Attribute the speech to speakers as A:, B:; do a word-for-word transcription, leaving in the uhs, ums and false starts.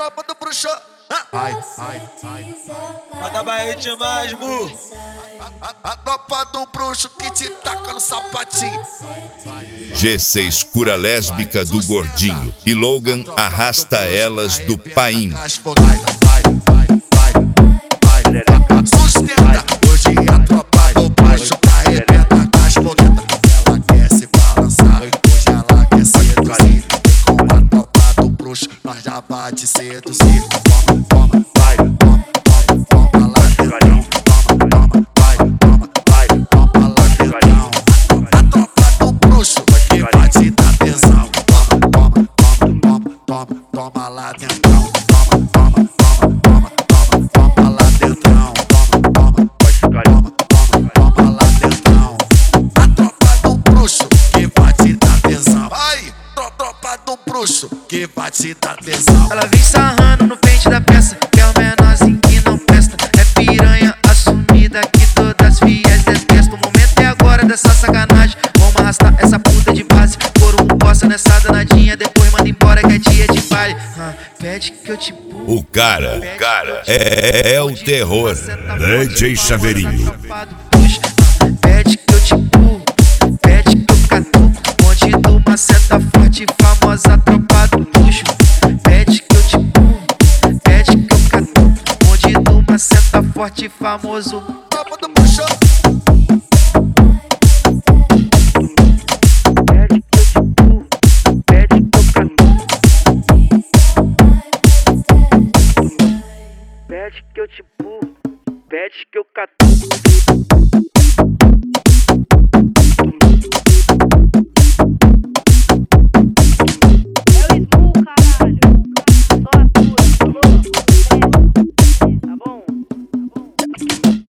A: tropa do bruxo. Ai, ai, ai.
B: Manda barrete mais, mu.
A: A, a, a tropa do bruxo que te taca no sapatinho.
C: G seis cura lésbica do gordinho e Logan arrasta elas do painho.
A: Sustenta, hoje a tropa do bruxo arrebenta com as foguetas. Ela quer se balançar, hoje ela quer seduzir. Com a tropa do bruxo nós já bate seduzir. Toma, toma, vai, toma, toma, toma lá dentro. Toma, toma, vai, toma, vai, toma lá dentro. A tropa do bruxo que vai te dar tesão. Toma, toma, toma, toma, toma, toma lá dentro. Toma, toma, toma, toma, toma, toma lá dentro. Toma, toma, toma, toma, toma lá dentro. A tropa do bruxo que vai te dar tesão. Ai, tropa do bruxo que vai te dar tesão.
D: Ela vem sarrando no pente da peça, que é o menorzinho que não presta. É piranha assumida que todas as fias detestam. O momento é agora dessa sacanagem. Vamos arrastar essa puta de base. Por um poça nessa danadinha, depois manda embora que é dia de baile. Ah, pede que eu te pulo.
C: O cara, cara, é, é o terror. D J Chaveirinho.
D: Pede que eu te pulo, pede que eu catuco. Onde do maceta forte, famosa tropa do luxo. Pede que eu te pulo, pede que eu catuco. Onde do maceta forte, famoso
A: Tropa do bruxo.
D: Pede que eu te pulo, pede que eu catuco. Pede que eu te pulo, pede que eu catuco.